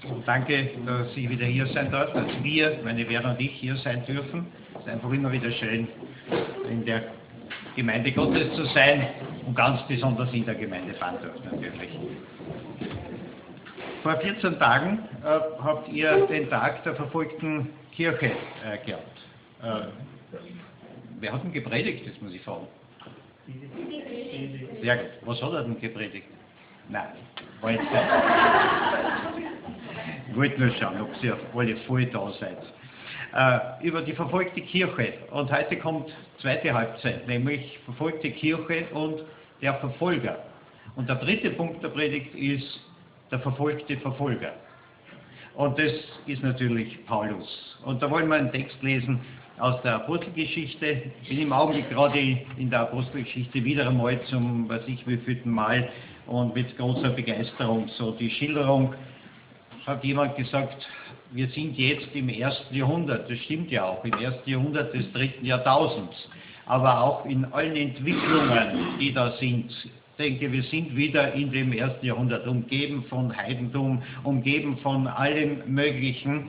Und danke, dass ich wieder hier sein darf, dass wir, meine Vera und ich, hier sein dürfen. Es ist einfach immer wieder schön, in der Gemeinde Gottes zu sein und ganz besonders in der Gemeinde Bandorf natürlich. Vor 14 Tagen habt ihr den Tag der verfolgten Kirche gehabt. Wer hat denn gepredigt, das muss ich fragen? Sehr gut. Was hat er denn gepredigt? Nein, war jetzt nicht. Ich wollte nur schauen, ob ihr alle voll da seid. Über die verfolgte Kirche. Und heute kommt zweite Halbzeit, nämlich verfolgte Kirche und der Verfolger. Und der dritte Punkt der Predigt ist der verfolgte Verfolger. Und das ist natürlich Paulus. Und da wollen wir einen Text lesen aus der Apostelgeschichte. Ich bin im Augenblick gerade in der Apostelgeschichte wieder einmal zum, weiß ich wievielten Mal und mit großer Begeisterung. So die Schilderung, hat jemand gesagt, wir sind jetzt im 1. Jahrhundert. Das stimmt ja auch, im 1. Jahrhundert des 3. Jahrtausends. Aber auch in allen Entwicklungen, die da sind, denke, wir sind wieder in dem 1. Jahrhundert, umgeben von Heidentum, umgeben von allem Möglichen,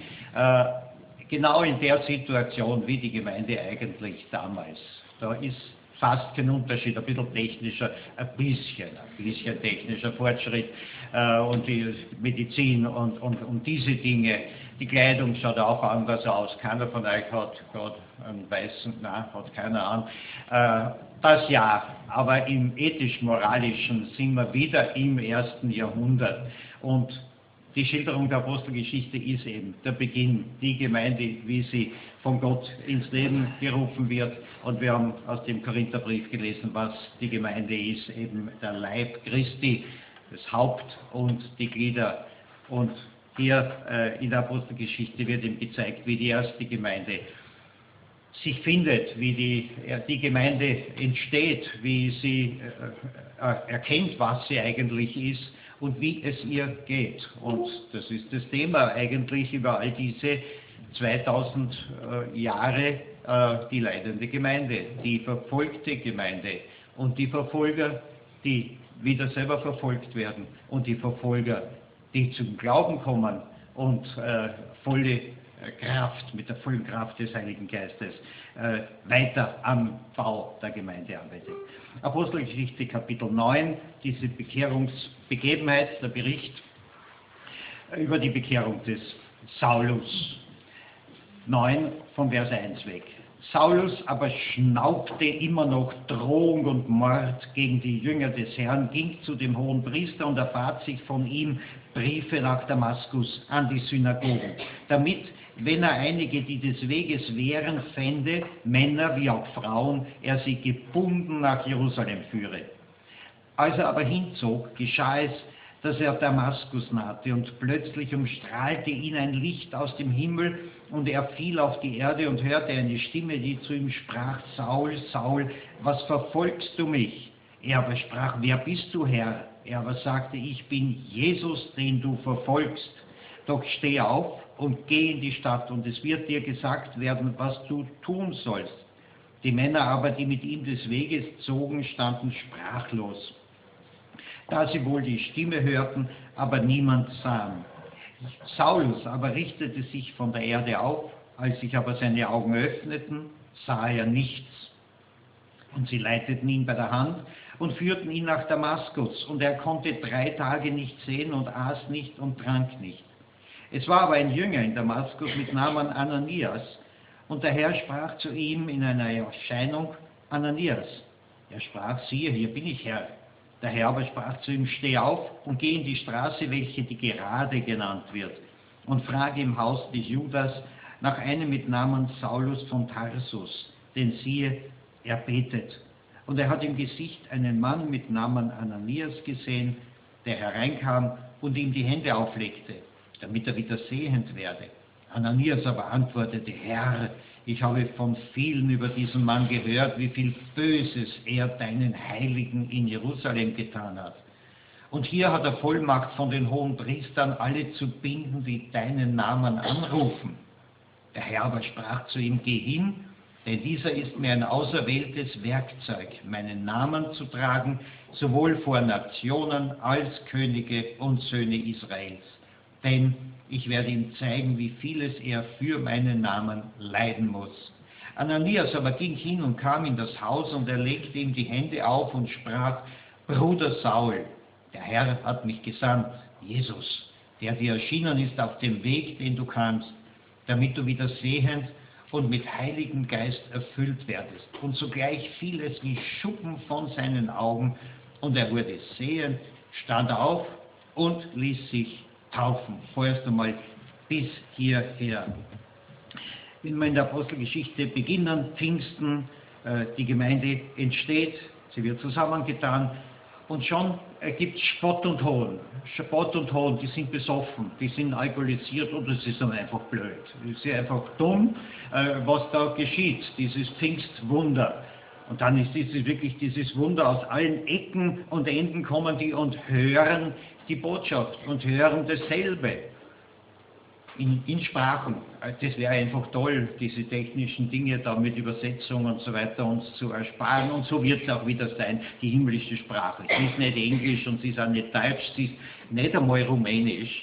genau in der Situation, wie die Gemeinde eigentlich damals. Da ist fast kein Unterschied, ein bisschen technischer, ein bisschen technischer Fortschritt und die Medizin und diese Dinge. Die Kleidung schaut auch anders aus. Keiner von euch hat gerade einen weißen, nein, hat keiner an. Das ja, aber im ethisch-moralischen sind wir wieder im 1. Jahrhundert. Und die Schilderung der Apostelgeschichte ist eben der Beginn, die Gemeinde, wie sie von Gott ins Leben gerufen wird. Und wir haben aus dem Korintherbrief gelesen, was die Gemeinde ist, eben der Leib Christi, das Haupt und die Glieder. Und hier in der Apostelgeschichte wird ihm gezeigt, wie die erste Gemeinde sich findet, wie die Gemeinde entsteht, wie sie erkennt, was sie eigentlich ist und wie es ihr geht. Und das ist das Thema eigentlich über all diese 2000 Jahre, die leidende Gemeinde, die verfolgte Gemeinde und die Verfolger, die wieder selber verfolgt werden und die Verfolger, die zum Glauben kommen und mit der vollen Kraft des Heiligen Geistes weiter am Bau der Gemeinde arbeitet. Apostelgeschichte Kapitel 9, diese Bekehrungsbegebenheit, der Bericht über die Bekehrung des Saulus. 9 von Vers 1 weg. Saulus aber schnaubte immer noch Drohung und Mord gegen die Jünger des Herrn, ging zu dem Hohenpriester und erbat sich von ihm Briefe nach Damaskus an die Synagogen, damit, wenn er einige, die des Weges wären, fände, Männer wie auch Frauen, er sie gebunden nach Jerusalem führe. Als er aber hinzog, geschah es, dass er Damaskus nahte, und plötzlich umstrahlte ihn ein Licht aus dem Himmel, und er fiel auf die Erde und hörte eine Stimme, die zu ihm sprach: Saul, Saul, was verfolgst du mich? Er aber sprach: Wer bist du, Herr? Er aber sagte: Ich bin Jesus, den du verfolgst. Doch steh auf und geh in die Stadt, und es wird dir gesagt werden, was du tun sollst. Die Männer aber, die mit ihm des Weges zogen, standen sprachlos, da sie wohl die Stimme hörten, aber niemand sahen. Saulus aber richtete sich von der Erde auf, als sich aber seine Augen öffneten, sah er nichts. Und sie leiteten ihn bei der Hand und führten ihn nach Damaskus, und er konnte 3 Tage nicht sehen und aß nicht und trank nicht. Es war aber ein Jünger in Damaskus mit Namen Ananias, und der Herr sprach zu ihm in einer Erscheinung: Ananias. Er sprach: Siehe, hier bin ich, Herr. Der Herr aber sprach zu ihm: Steh auf und geh in die Straße, welche die Gerade genannt wird, und frage im Haus des Judas nach einem mit Namen Saulus von Tarsus, denn siehe, er betet. Und er hat im Gesicht einen Mann mit Namen Ananias gesehen, der hereinkam und ihm die Hände auflegte, damit er wieder sehend werde. Ananias aber antwortete: Herr, ich habe von vielen über diesen Mann gehört, wie viel Böses er deinen Heiligen in Jerusalem getan hat. Und hier hat er Vollmacht von den Hohenpriestern, alle zu binden, die deinen Namen anrufen. Der Herr aber sprach zu ihm: Geh hin, denn dieser ist mir ein auserwähltes Werkzeug, meinen Namen zu tragen, sowohl vor Nationen als Könige und Söhne Israels. Denn Ich werde ihm zeigen, wie vieles er für meinen Namen leiden muss. Ananias aber ging hin und kam in das Haus, und er legte ihm die Hände auf und sprach: Bruder Saul, der Herr hat mich gesandt, Jesus, der dir erschienen ist auf dem Weg, den du kamst, damit du wieder sehend und mit Heiligem Geist erfüllt werdest. Und sogleich fiel es wie Schuppen von seinen Augen, und er wurde sehend, stand auf und ließ sich taufen. Vorerst einmal bis hierher. Wenn wir in der Apostelgeschichte beginnen, Pfingsten, die Gemeinde entsteht, sie wird zusammengetan, und schon gibt es Spott und Hohn. Spott und Hohn, die sind besoffen, die sind alkoholisiert, oder sie sind einfach blöd. Es ist einfach dumm, was da geschieht, dieses Pfingstwunder. Und dann ist wirklich dieses Wunder, aus allen Ecken und Enden kommen die und hören die Botschaft und hören dasselbe. In Sprachen. Das wäre einfach toll, diese technischen Dinge da mit Übersetzung und so weiter uns zu ersparen, und so wird es auch wieder sein, die himmlische Sprache. Sie ist nicht Englisch und sie ist auch nicht Deutsch, sie ist nicht einmal Rumänisch.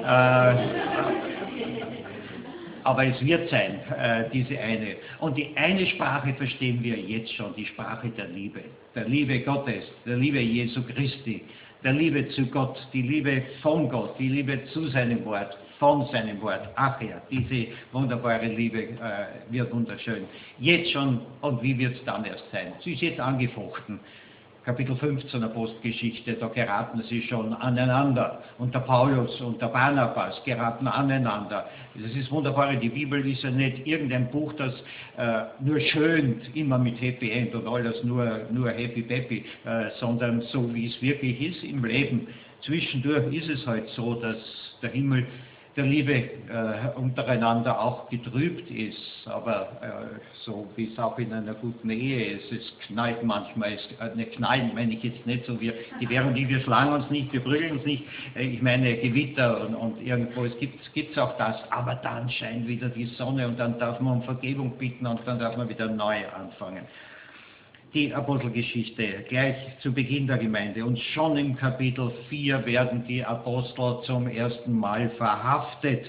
Aber es wird sein, diese eine. Und die eine Sprache verstehen wir jetzt schon, die Sprache der Liebe Gottes, der Liebe Jesu Christi, der Liebe zu Gott, die Liebe von Gott, die Liebe zu seinem Wort, von seinem Wort. Ach ja, diese wunderbare Liebe wird wunderschön. Jetzt schon, und wie wird es dann erst sein? Sie ist jetzt angefochten. Kapitel 15 der Apostelgeschichte, da geraten sie schon aneinander. Und der Paulus und der Barnabas geraten aneinander. Das ist wunderbar, die Bibel ist ja nicht irgendein Buch, das nur schön, immer mit Happy End und alles nur Happy Peppy, sondern so wie es wirklich ist im Leben. Zwischendurch ist es halt so, dass der Himmel der Liebe untereinander auch getrübt ist, aber so wie es auch in einer guten Ehe ist, es knallt manchmal, knallen meine ich jetzt nicht so, wir schlagen uns nicht, wir prügeln uns nicht, ich meine Gewitter und irgendwo, es gibt auch das, aber dann scheint wieder die Sonne, und dann darf man um Vergebung bitten, und dann darf man wieder neu anfangen. Die Apostelgeschichte, gleich zu Beginn der Gemeinde. Und schon im Kapitel 4 werden die Apostel zum ersten Mal verhaftet.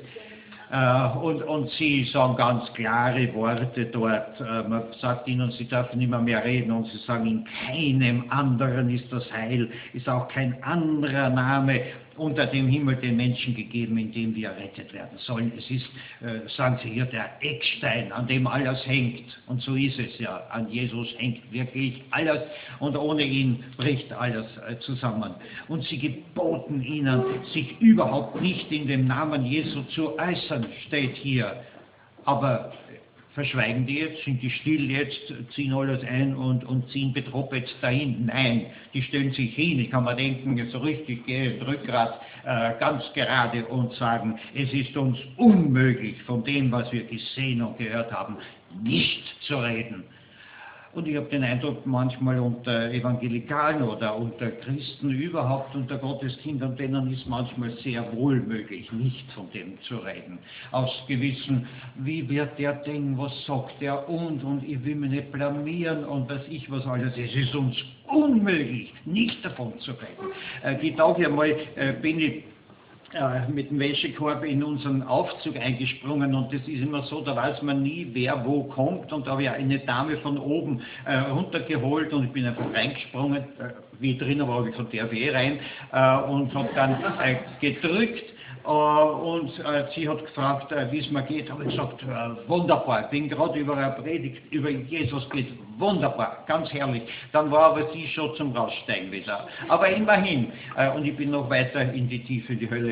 Und sie sagen ganz klare Worte dort. Man sagt ihnen, sie dürfen nicht mehr reden, und sie sagen, in keinem anderen ist das Heil, ist auch kein anderer Name unter dem Himmel den Menschen gegeben, in dem wir errettet werden sollen. Es ist, sagen sie hier, der Eckstein, an dem alles hängt. Und so ist es ja. An Jesus hängt wirklich alles, und ohne ihn bricht alles zusammen. Und sie geboten ihnen, sich überhaupt nicht in dem Namen Jesu zu äußern, steht hier. Aber verschweigen die jetzt? Sind die still jetzt? Ziehen alles ein und ziehen betroppet dahin? Nein, die stellen sich hin. Ich kann mir denken, so richtig Rückgrat, ganz gerade, und sagen, es ist uns unmöglich, von dem, was wir gesehen und gehört haben, nicht zu reden. Und ich habe den Eindruck, manchmal unter Evangelikalen oder unter Christen überhaupt, unter Gotteskindern, denen ist manchmal sehr wohl möglich, nicht von dem zu reden. Aus Gewissen, wie wird der denken, was sagt der, und ich will mich nicht blamieren und weiß ich was alles. Es ist uns unmöglich, nicht davon zu reden. Die Tage einmal bin ich mit dem Wäschekorb in unseren Aufzug eingesprungen, und das ist immer so, da weiß man nie, wer wo kommt, und da habe ich eine Dame von oben runtergeholt, und ich bin einfach reingesprungen, wie drin war, habe ich gesagt, darf ich rein, und habe dann gedrückt, und sie hat gefragt, wie es mir geht, habe ich gesagt, wunderbar, ich bin gerade über eine Predigt über Jesus geht, wunderbar, ganz herrlich. Dann war aber sie schon zum Raussteigen wieder. Aber immerhin, und ich bin noch weiter in die Tiefe, in die Hölle,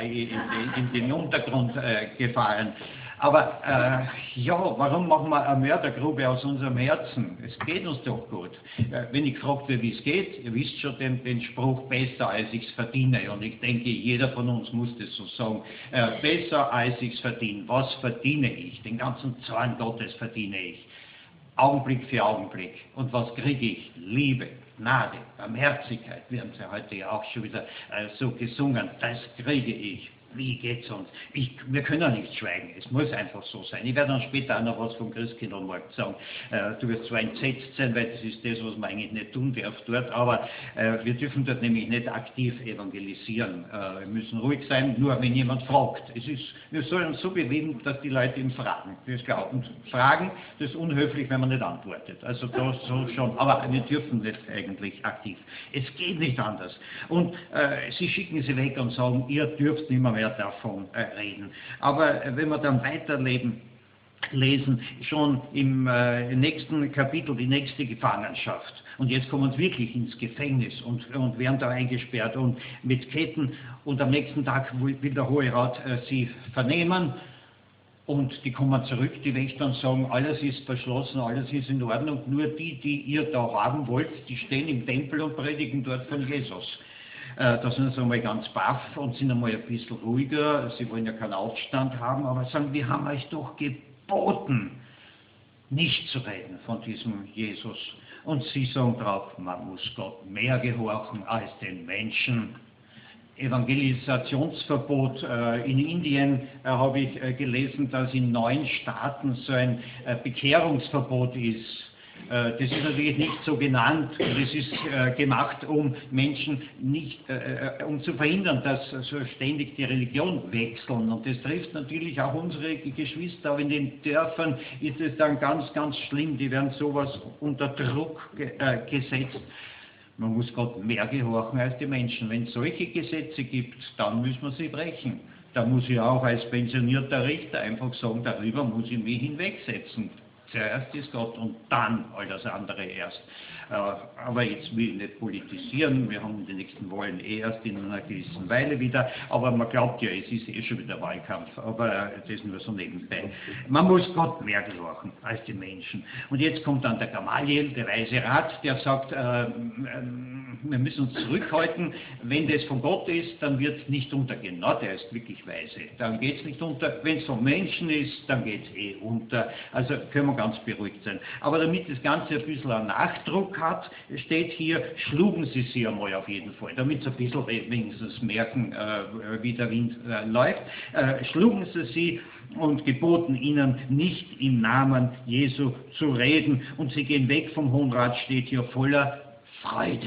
in den Untergrund gefahren. Aber ja, warum machen wir eine Mördergrube aus unserem Herzen? Es geht uns doch gut. Wenn ich gefragt werde, wie es geht, ihr wisst schon den Spruch, besser als ich es verdiene. Und ich denke, jeder von uns muss das so sagen. Besser als ich es verdiene. Was verdiene ich? Den ganzen Zorn Gottes verdiene ich. Augenblick für Augenblick. Und was kriege ich? Liebe, Gnade, Barmherzigkeit. Wir haben es ja heute ja auch schon wieder so gesungen. Das kriege ich. Wie geht's uns? Wir können nicht schweigen, es muss einfach so sein. Ich werde dann später auch noch was vom Christkindlmarkt sagen. Du wirst zwar entsetzt sein, weil das ist das, was man eigentlich nicht tun darf dort, aber wir dürfen dort nämlich nicht aktiv evangelisieren. Wir müssen ruhig sein, nur wenn jemand fragt. Wir sollen uns so bewegen, dass die Leute ihn fragen. Das glauben. Fragen, das ist unhöflich, wenn man nicht antwortet. Also das so schon, aber wir dürfen nicht eigentlich aktiv. Es geht nicht anders. Und sie schicken sie weg und sagen, ihr dürft nicht mehr davon reden. Aber wenn wir dann lesen, schon im nächsten Kapitel die nächste Gefangenschaft. Und jetzt kommen sie wirklich ins Gefängnis und werden da eingesperrt und mit Ketten. Und am nächsten Tag will der Hohe Rat sie vernehmen. Und die kommen zurück, die Wächter, und sagen, alles ist verschlossen, alles ist in Ordnung. Nur die ihr da haben wollt, die stehen im Tempel und predigen dort von Jesus. Da sind sie einmal ganz baff und sind einmal ein bisschen ruhiger. Sie wollen ja keinen Aufstand haben, aber sagen, wir haben euch doch geboten, nicht zu reden von diesem Jesus. Und sie sagen drauf, man muss Gott mehr gehorchen als den Menschen. Evangelisationsverbot in Indien habe ich gelesen, dass in 9 Staaten so ein Bekehrungsverbot ist. Das ist natürlich nicht so genannt, das ist gemacht, um Menschen nicht, um zu verhindern, dass so ständig die Religion wechseln. Und das trifft natürlich auch unsere Geschwister, aber in den Dörfern ist es dann ganz, ganz schlimm, die werden sowas unter Druck gesetzt. Man muss Gott mehr gehorchen als die Menschen. Wenn es solche Gesetze gibt, dann müssen wir sie brechen. Da muss ich auch als pensionierter Richter einfach sagen, darüber muss ich mich hinwegsetzen. Zuerst ist Gott und dann all das andere erst. Aber jetzt will ich nicht politisieren, wir haben die nächsten Wahlen erst in einer gewissen Weile wieder, aber man glaubt ja, es ist schon wieder Wahlkampf, aber das nur so nebenbei. Man muss Gott mehr gehorchen als die Menschen. Und jetzt kommt dann der Gamaliel, der weise Rat, der sagt, wir müssen uns zurückhalten, wenn das von Gott ist, dann wird es nicht untergehen. Na, der ist wirklich weise, dann geht es nicht unter. Wenn es von Menschen ist, dann geht es unter. Also können wir ganz beruhigt sein. Aber damit das Ganze ein bisschen einen Nachdruck hat, steht hier, schlugen sie einmal auf jeden Fall, damit sie ein bisschen wenigstens merken, wie der Wind läuft. Schlugen sie und geboten ihnen, nicht im Namen Jesu zu reden. Und sie gehen weg vom Hohen Rat, steht hier voller Freude,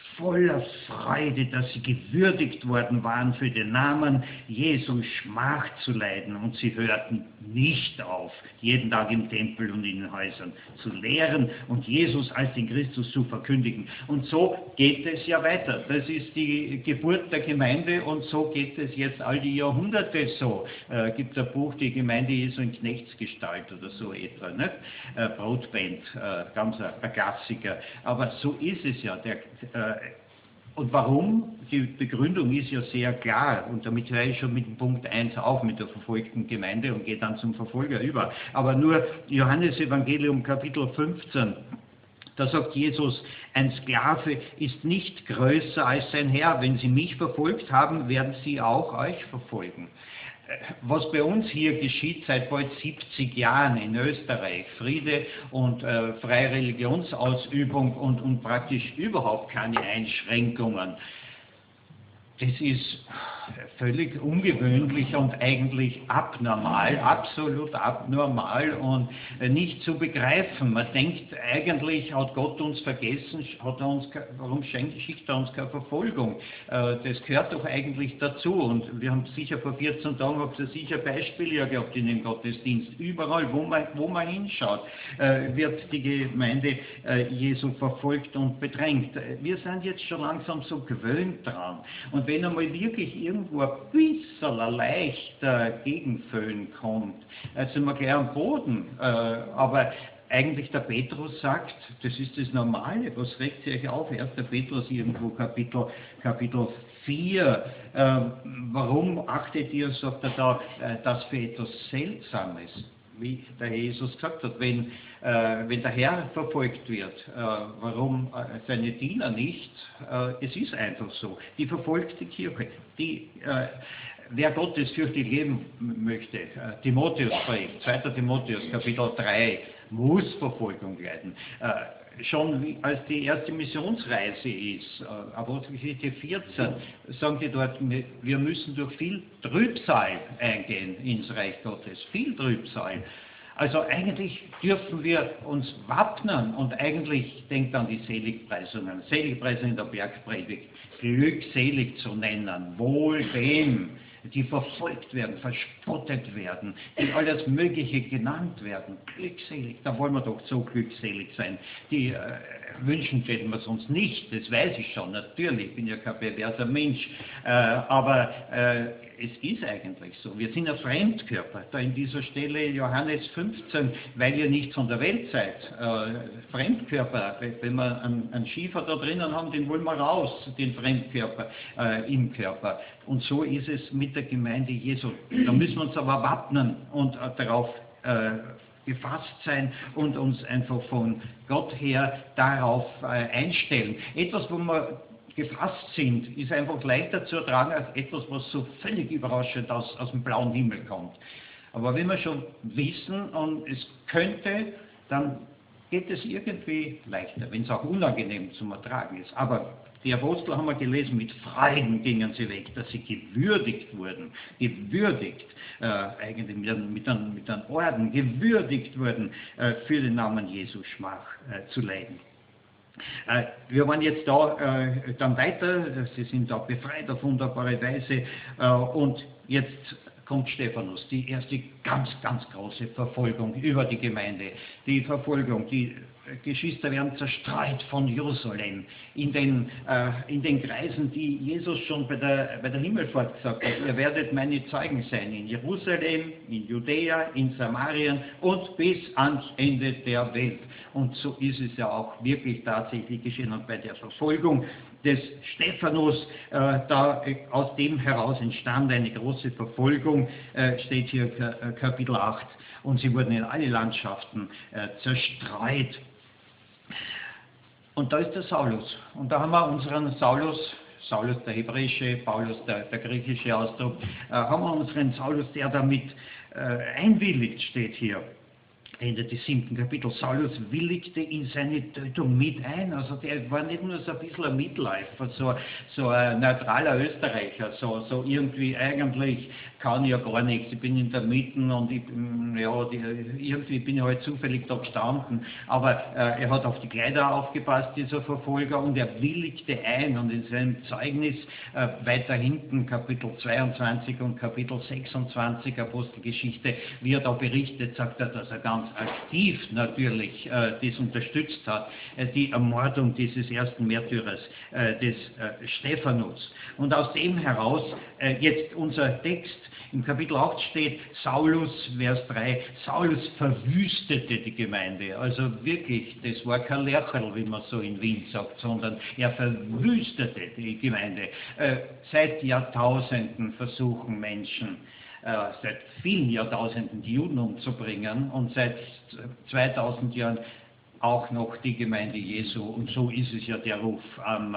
dass sie gewürdigt worden waren, für den Namen Jesu Schmach zu leiden. Und sie hörten nicht auf, jeden Tag im Tempel und in den Häusern zu lehren und Jesus als den Christus zu verkündigen. Und so geht es ja weiter. Das ist die Geburt der Gemeinde und so geht es jetzt all die Jahrhunderte so. Gibt ein Buch, die Gemeinde Jesu in Knechtsgestalt oder so etwa, nicht? Brotband, ganz ein Klassiker. Aber so ist es ja. Und warum? Die Begründung ist ja sehr klar und damit höre ich schon mit dem Punkt 1 auf, mit der verfolgten Gemeinde und gehe dann zum Verfolger über. Aber nur Johannes Evangelium Kapitel 15, da sagt Jesus, ein Sklave ist nicht größer als sein Herr. Wenn sie mich verfolgt haben, werden sie auch euch verfolgen. Was bei uns hier geschieht seit bald 70 Jahren in Österreich, Friede und freie Religionsausübung und praktisch überhaupt keine Einschränkungen, das ist völlig ungewöhnlich und eigentlich abnormal, absolut abnormal und nicht zu begreifen. Man denkt, eigentlich hat Gott uns vergessen, warum schickt er uns keine Verfolgung? Das gehört doch eigentlich dazu und wir haben sicher vor 14 Tagen, habt ihr sicher Beispiele ja gehabt in den Gottesdienst. Überall, wo man hinschaut, wird die Gemeinde Jesu verfolgt und bedrängt. Wir sind jetzt schon langsam so gewöhnt dran. Und wenn einmal wirklich irgendwo ein bisschen ein leichter Gegenföhn kommt, sind wir gleich am Boden. Aber eigentlich der Petrus sagt, das ist das Normale, was regt sie euch auf? 1. Petrus irgendwo Kapitel 4. Warum achtet ihr, sagt er da, das für etwas Seltsames? Wie der Herr Jesus gesagt hat, wenn der Herr verfolgt wird, warum seine Diener nicht? Es ist einfach so. Die verfolgte Kirche, wer gottesfürchtig leben möchte, Timotheusbrief, 2. Timotheus, Kapitel 3, muss Verfolgung leiden. schon als die erste Missionsreise ist, Apostelgeschichte 14, sagen die dort, wir müssen durch viel Trübsal eingehen ins Reich Gottes, viel Trübsal. Also eigentlich dürfen wir uns wappnen und eigentlich denkt an die Seligpreisungen. Seligpreisungen in der Bergpredigt, glückselig zu nennen, wohl dem, die verfolgt werden, verspottet werden, die alles Mögliche genannt werden. Glückselig, da wollen wir doch so glückselig sein. Die wünschen täten wir es uns nicht, das weiß ich schon, natürlich, ich bin ja kein perverser Mensch, aber es ist eigentlich so. Wir sind ein Fremdkörper, da in dieser Stelle Johannes 15, weil ihr nicht von der Welt seid. Fremdkörper, wenn wir einen Schiefer da drinnen haben, den wollen wir raus, den Fremdkörper im Körper. Und so ist es mit der Gemeinde Jesu. Da müssen wir uns aber wappnen und darauf gefasst sein und uns einfach von Gott her darauf einstellen. Etwas, wo wir gefasst sind, ist einfach leichter zu ertragen als etwas, was so völlig überraschend aus dem blauen Himmel kommt. Aber wenn wir schon wissen und es könnte, dann geht es irgendwie leichter, wenn es auch unangenehm zum Ertragen ist. Aber die Apostel haben wir gelesen, mit Freuden gingen sie weg, dass sie gewürdigt wurden, eigentlich mit einem Orden, gewürdigt wurden, für den Namen Jesu Schmach zu leiden. Wir waren jetzt da dann weiter, sie sind da befreit auf wunderbare Weise und jetzt kommt Stephanus, die erste ganz, ganz große Verfolgung über die Gemeinde. Die Verfolgung, die Geschwister werden zerstreut von Jerusalem in den Kreisen, die Jesus schon bei der Himmelfahrt gesagt hat. Ihr werdet meine Zeugen sein in Jerusalem, in Judäa, in Samarien und bis ans Ende der Welt. Und so ist es ja auch wirklich tatsächlich geschehen. Und bei der Verfolgung des Stephanus, aus dem heraus entstand eine große Verfolgung, steht hier Kapitel 8. Und sie wurden in alle Landschaften zerstreut. Und da ist der Saulus. Und da haben wir unseren Saulus der hebräische, Paulus der griechische Ausdruck, haben wir unseren Saulus, der damit einwilligt, steht hier. Ende des 7. Kapitels. Saulus willigte in seine Tötung mit ein. Also der war nicht nur so ein bisschen ein Mitläufer, so ein neutraler Österreicher, so irgendwie eigentlich kann ich ja gar nichts, ich bin in der Mitte und irgendwie bin ich halt zufällig da gestanden, aber er hat auf die Kleider aufgepasst, dieser Verfolger, und er willigte ein, und in seinem Zeugnis weiter hinten, Kapitel 22 und Kapitel 26 Apostelgeschichte, wie er da berichtet, sagt er, dass er ganz aktiv natürlich das unterstützt hat, die Ermordung dieses ersten Märtyrers, des Stephanus. Und aus dem heraus jetzt unser Text. Im Kapitel 8 steht Saulus, Vers 3, Saulus verwüstete die Gemeinde. Also wirklich, das war kein Lercherl, wie man so in Wien sagt, sondern er verwüstete die Gemeinde. Seit Jahrtausenden versuchen Menschen, seit vielen Jahrtausenden die Juden umzubringen und seit 2000 Jahren auch noch die Gemeinde Jesu. Und so ist es ja der Ruf.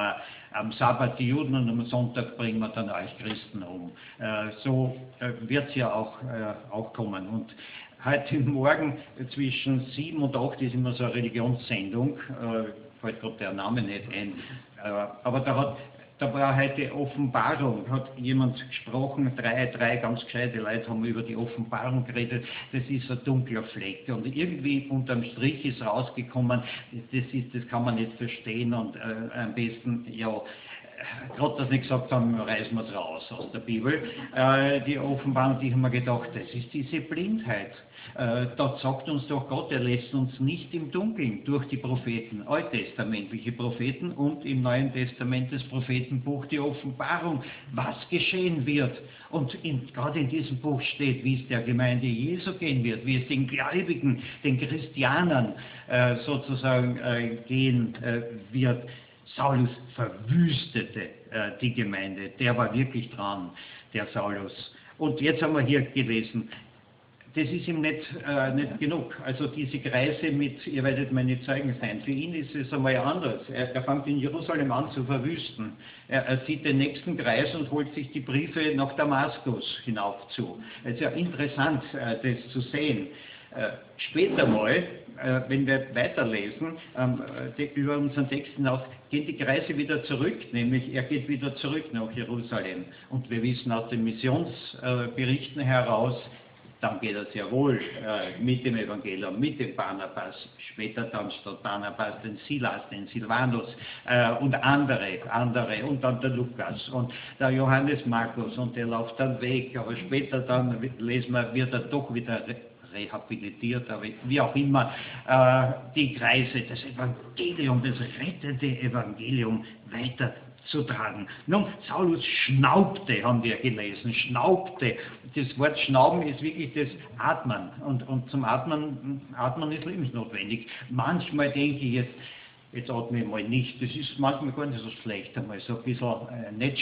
Am Sabbat die Juden und am Sonntag bringen wir dann euch Christen um. So wird es ja auch kommen. Und heute Morgen zwischen 7 und 8 ist immer so eine Religionssendung, fällt gerade der Name nicht ein, aber da war heute Offenbarung, hat jemand gesprochen, drei ganz gescheite Leute haben über die Offenbarung geredet, das ist ein dunkler Fleck und irgendwie unterm Strich ist rausgekommen, das kann man nicht verstehen und am besten, ja, gerade dass wir gesagt haben, reißen wir es raus aus der Bibel, die Offenbarung, die haben wir gedacht, das ist diese Blindheit. Dort sagt uns doch Gott, er lässt uns nicht im Dunkeln durch die Propheten, alttestamentliche Propheten und im Neuen Testament das Prophetenbuch, die Offenbarung, was geschehen wird. Und gerade in diesem Buch steht, wie es der Gemeinde Jesu gehen wird, wie es den Gläubigen, den Christianern sozusagen gehen wird. Saulus verwüstete die Gemeinde, der war wirklich dran, der Saulus. Und jetzt haben wir hier gelesen, das ist ihm nicht genug. Also diese Kreise mit, ihr werdet meine Zeugen sein, für ihn ist es einmal anders. Er fängt in Jerusalem an zu verwüsten. Er zieht den nächsten Kreis und holt sich die Briefe nach Damaskus hinauf zu. Es ist ja interessant, das zu sehen. Später mal, wenn wir weiterlesen, über unseren Text hinaus, gehen die Kreise wieder zurück, nämlich er geht wieder zurück nach Jerusalem. Und wir wissen aus den Missionsberichten heraus, dann geht er sehr wohl mit dem Evangelium, mit dem Barnabas, später dann statt Barnabas den Silas, den Silvanus und andere und dann der Lukas und der Johannes Markus und der läuft dann weg, aber später dann lesen wir, wird er doch wieder rehabilitiert, aber wie auch immer, die Kreise, das Evangelium, das rettende Evangelium weiterzutragen. Nun, Saulus schnaubte, haben wir gelesen, schnaubte. Das Wort Schnauben ist wirklich das Atmen und zum Atmen ist lebensnotwendig. Manchmal denke ich jetzt atme ich mal nicht, das ist manchmal gar nicht so schlecht, einmal so ein bisschen nicht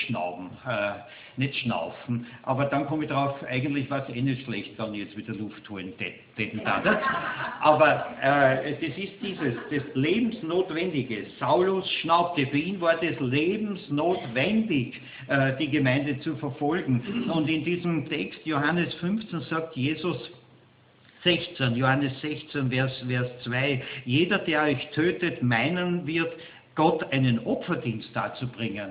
schnaufen, aber dann komme ich drauf, eigentlich war es eh nicht schlecht, wenn ich jetzt wieder Luft holen täten da. Aber das ist das Lebensnotwendige. Saulus schnaubte, für ihn war das lebensnotwendig, die Gemeinde zu verfolgen. Und in diesem Text, Johannes 15, sagt Jesus, Johannes 16, Vers 2, jeder, der euch tötet, meinen wird, Gott einen Opferdienst darzubringen.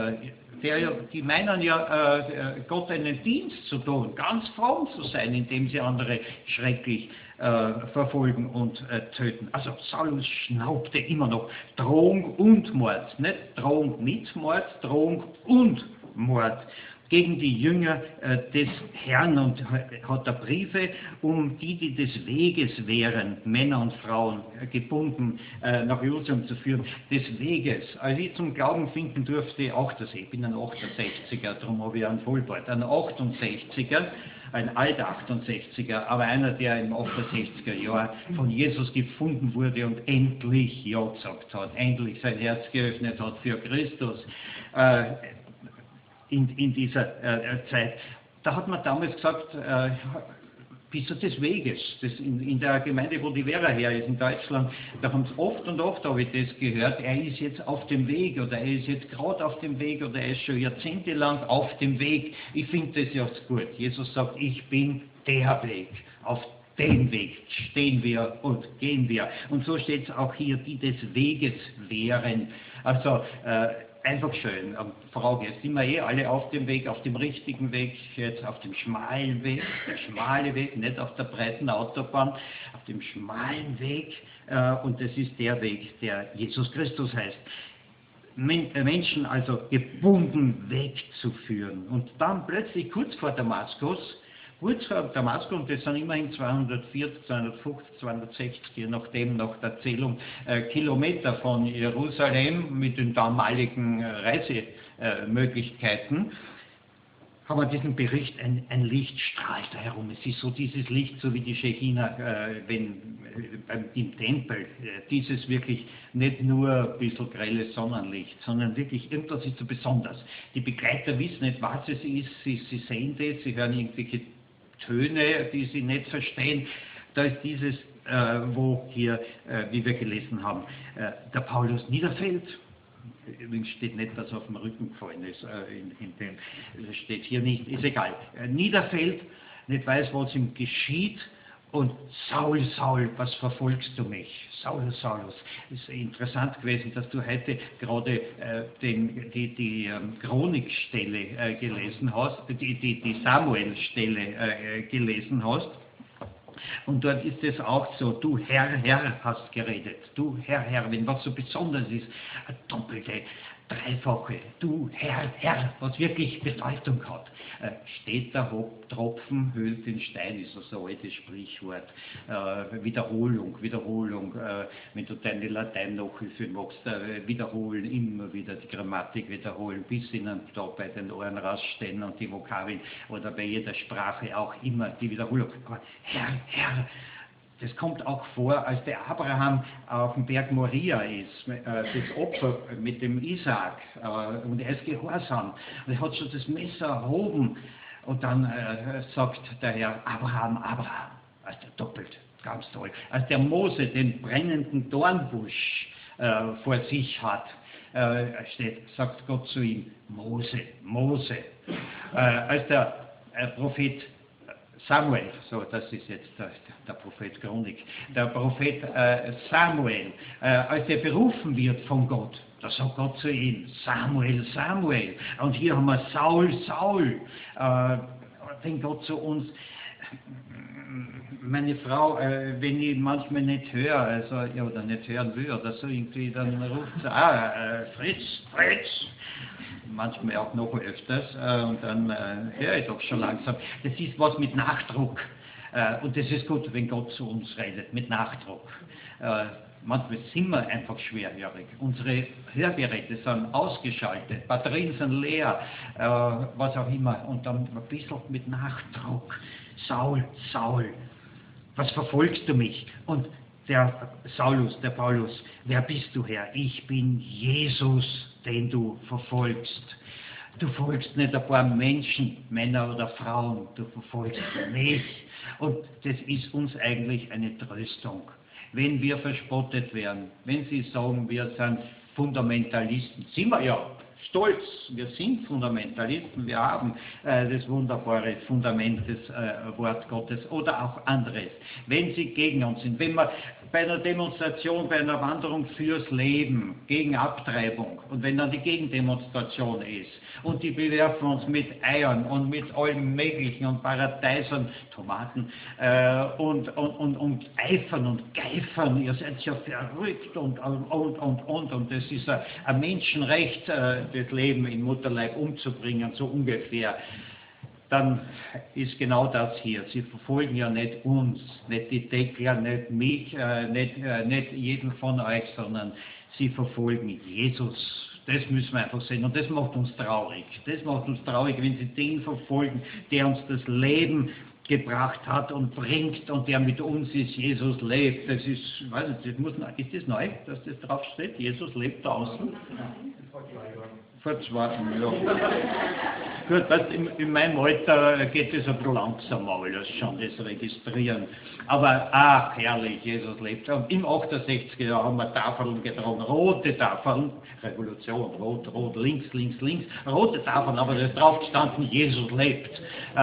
Die meinen ja, Gott einen Dienst zu tun, ganz fromm zu sein, indem sie andere schrecklich verfolgen und töten. Also Saulus schnaubte immer noch Drohung und Mord, nicht Drohung mit Mord, Drohung und Mord gegen die Jünger des Herrn und hat da Briefe, um die des Weges wären, Männer und Frauen gebunden nach Jerusalem zu führen, des Weges. Als ich zum Glauben finden durfte, 68, ich bin ein 68er, darum habe ich einen Vollbart, ein 68er, ein Alt-68er, aber einer, der im 68er Jahr von Jesus gefunden wurde und endlich Ja gesagt hat, endlich sein Herz geöffnet hat für Christus. In dieser Zeit. Da hat man damals gesagt, bist du des Weges, in der Gemeinde, wo die Vera her ist, in Deutschland, da haben es oft habe ich das gehört, er ist jetzt auf dem Weg oder er ist jetzt gerade auf dem Weg oder er ist schon jahrzehntelang auf dem Weg. Ich finde das ja gut. Jesus sagt, ich bin der Weg. Auf den Weg stehen wir und gehen wir. Und so steht es auch hier, die des Weges wären. Also, einfach schön. Frage, sind wir alle auf dem Weg, auf dem richtigen Weg, jetzt auf dem schmalen Weg, der schmale Weg, nicht auf der breiten Autobahn, auf dem schmalen Weg, und das ist der Weg, der Jesus Christus heißt. Menschen also gebunden wegzuführen. Und dann plötzlich kurz vor Damaskus, und das sind immerhin 240, 250, 260, je nachdem nach der Zählung, Kilometer von Jerusalem mit den damaligen Reisemöglichkeiten, haben wir diesen Bericht, ein Licht strahlt da herum. Es ist so dieses Licht, so wie die Shechina im Tempel, dieses wirklich nicht nur ein bisschen grelles Sonnenlicht, sondern wirklich irgendwas ist so besonders. Die Begleiter wissen nicht, was es ist, sie sehen das, sie hören irgendwelche Töne, die sie nicht verstehen. Da ist dieses, wo hier, wie wir gelesen haben, der Paulus niederfällt. Übrigens steht nicht, dass er auf dem Rücken gefallen ist, das steht hier nicht, ist egal. Niederfällt, nicht weiß, was ihm geschieht, und Saul, Saul, was verfolgst du mich? Saulus, Saulus. Es ist interessant gewesen, dass du heute gerade die Chronikstelle gelesen hast, die Samuel-Stelle gelesen hast. Und dort ist es auch so, du Herr, Herr hast geredet, du Herr, Herr, wenn was so besonders ist, eine doppelte, dreifache, du Herr, Herr, was wirklich Bedeutung hat. Steht der Tropfen, höhlt den Stein, ist also ein altes Sprichwort. Wiederholung, wenn du deine Latein-Nachhilfe machst, wiederholen, immer wieder die Grammatik wiederholen, bis ihnen da bei den Ohren rausstehen und die Vokabeln oder bei jeder Sprache auch immer die Wiederholung. Aber Herr, Herr, das kommt auch vor, als der Abraham auf dem Berg Moria ist, das Opfer mit dem Isaak, und er ist gehorsam. Und er hat schon das Messer erhoben. Und dann sagt der Herr, Abraham, Abraham, also doppelt, ganz toll. Als der Mose den brennenden Dornbusch vor sich hat, sagt Gott zu ihm, Mose, Mose. Als der Prophet Samuel, so das ist jetzt der Prophet Chronik, der Prophet Samuel, als er berufen wird von Gott, da sagt Gott zu ihm, Samuel, Samuel, und hier haben wir Saul, Saul, wenn Gott zu uns, meine Frau, wenn ich manchmal nicht höre, also, ja, oder nicht hören will oder so irgendwie, dann ruft sie, Fritz, Fritz, manchmal auch noch öfters, und dann höre ich doch schon langsam. Das ist was mit Nachdruck. Und das ist gut, wenn Gott zu uns redet, mit Nachdruck. Manchmal sind wir einfach schwerhörig. Unsere Hörgeräte sind ausgeschaltet, Batterien sind leer, was auch immer. Und dann ein bisschen mit Nachdruck. Saul, Saul, was verfolgst du mich? Und der Saulus, der Paulus, wer bist du, Herr? Ich bin Jesus, den du verfolgst. Du folgst nicht ein paar Menschen, Männer oder Frauen, du verfolgst mich. Und das ist uns eigentlich eine Tröstung. Wenn wir verspottet werden, wenn sie sagen, wir sind Fundamentalisten, sind wir ja stolz, wir sind Fundamentalisten, wir haben das wunderbare Fundament des Wort Gottes oder auch anderes. Wenn sie gegen uns sind, wenn wir bei einer Demonstration, bei einer Wanderung fürs Leben, gegen Abtreibung, und wenn dann die Gegendemonstration ist und die bewerfen uns mit Eiern und mit allem Möglichen und Paradeisern, Tomaten und eifern und geifern, ihr seid ja verrückt und das ist ein Menschenrecht, das Leben im Mutterleib umzubringen, so ungefähr. Dann ist genau das hier. Sie verfolgen ja nicht uns, nicht die Deckler, nicht mich, nicht jeden von euch, sondern sie verfolgen Jesus. Das müssen wir einfach sehen. Und das macht uns traurig. Das macht uns traurig, wenn sie den verfolgen, der uns das Leben gebracht hat und bringt und der mit uns ist, Jesus lebt. Das ist, weiß nicht, ist das neu, dass das drauf steht? Jesus lebt da außen? Vor 2 Jahren, ja. Gut, in meinem Alter geht es ein bisschen langsamer alles schon, das Registrieren. Aber, ach, herrlich, Jesus lebt. Und im 68er Jahr haben wir Tafeln getragen, rote Tafeln, Revolution, rot, rot, links, links, links, rote Tafeln, aber da ist drauf gestanden, Jesus lebt.